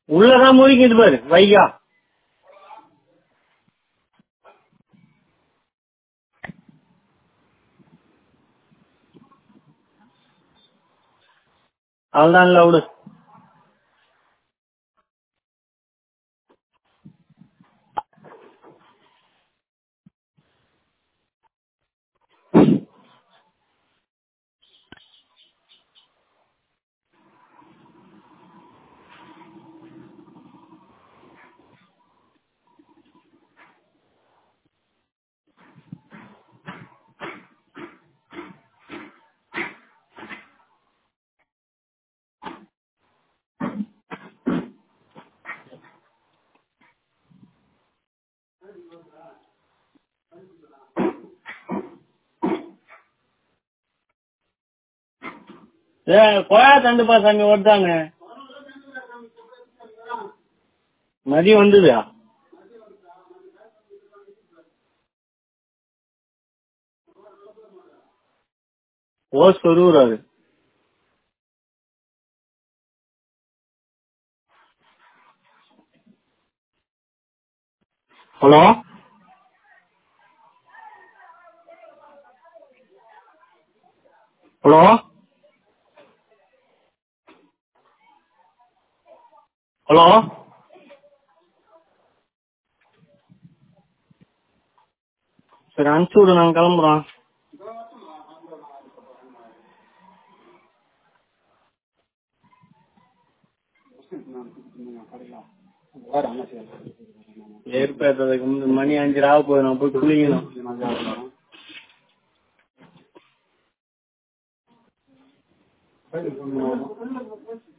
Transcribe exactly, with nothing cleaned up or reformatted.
உள்ளதான் மூழ்கிது பாரு வைகா. அவள்தான் இல்ல விடு. ஏ கொயா தண்டுப்பா சாமி ஓட்டாங்க. மதியம் வந்ததா? ஓ சொருவுறாரு. ஹலோ ஹலோ ஹலோ சரி அனுப்பிச்சு விடு, நாங்க கிளம்புறோம். ஏற்பேற்றதுக்கு மணி அஞ்சு ஆக போகுது, நான் போய் குளிக்கணும்.